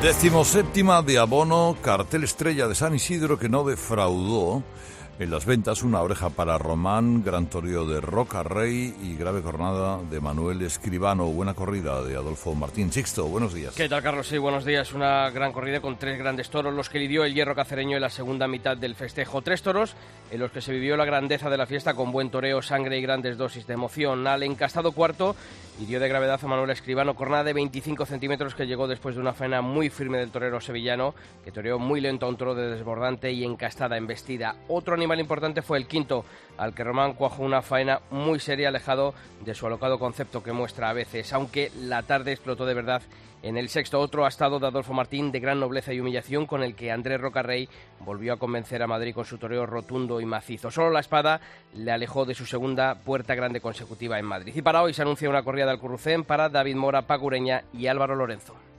17ª de abono, cartel estrella de San Isidro que no defraudó en las ventas. Una oreja para Román, gran toreo de Roca Rey y grave cornada de Manuel Escribano. Buena corrida de Adolfo Martín. Sixto, buenos días. ¿Qué tal, Carlos? Sí, buenos días. Una gran corrida con tres grandes toros, los que lidió el hierro cacereño en la segunda mitad del festejo. Tres toros en los que se vivió la grandeza de la fiesta con buen toreo, sangre y grandes dosis de emoción. Al encastado cuarto hirió de gravedad a Manuel Escribano, cornada de 25 centímetros que llegó después de una faena muy firme del torero sevillano, que toreó muy lento a un toro de desbordante y encastada embestida. Otro animal importante fue el quinto, al que Román cuajó una faena muy seria, alejado de su alocado concepto que muestra a veces, aunque la tarde explotó de verdad en el sexto. Otro astado de Adolfo Martín de gran nobleza y humillación, con el que Andrés Rocarrey volvió a convencer a Madrid con su toreo rotundo y macizo. Solo la espada le alejó de su segunda puerta grande consecutiva en Madrid. Y para hoy se anuncia una corrida de Alcurrucén para David Mora, Paco Ureña y Álvaro Lorenzo.